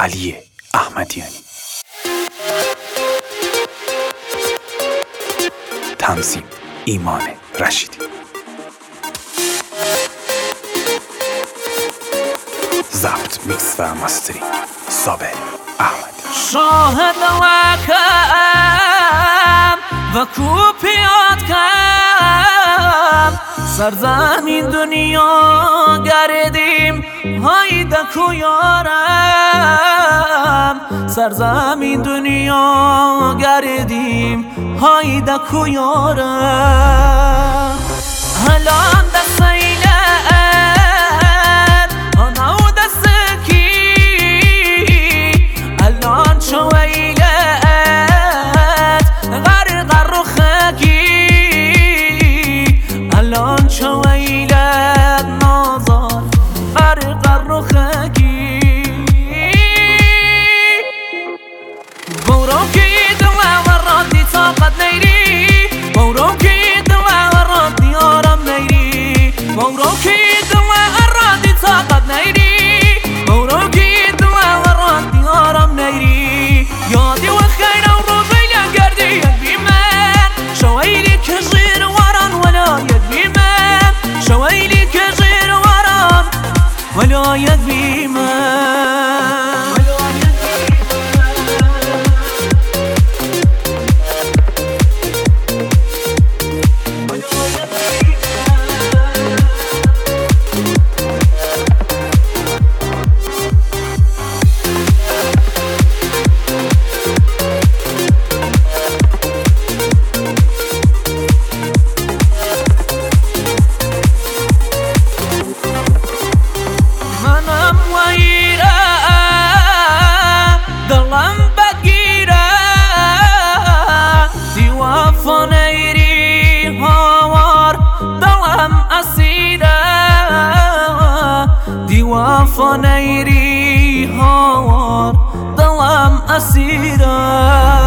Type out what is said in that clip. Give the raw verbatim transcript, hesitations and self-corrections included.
علی احمدیانی. تنظیم ایمان رشیدی. ضبط، میکس و مسترینگ صابر احمدی. شاهد وکم و کوپیات کم سرزمین دنیا گردیم های دکو یارم، سرزمین دنیا گردیم های دکو یارم. الان دست ایلت آنو دست کی، الان چو ایلت غرق رو خکی، الان چو ایلت نازار غرق رو خکی. برو که دلم ورادی طاقت نیری، برو که دلم ورادی آرام نیری، برو که دلم ورادی طاقت نیری، برو که دلم ورادی آرام نیری. یادی و خیر و رو بیلم گردی یک بی من، شویلی که زیر وران ولا یک بی من، شویلی که زیر وران ولا یک بی من. وفا نیری هاوار دلم اسیره.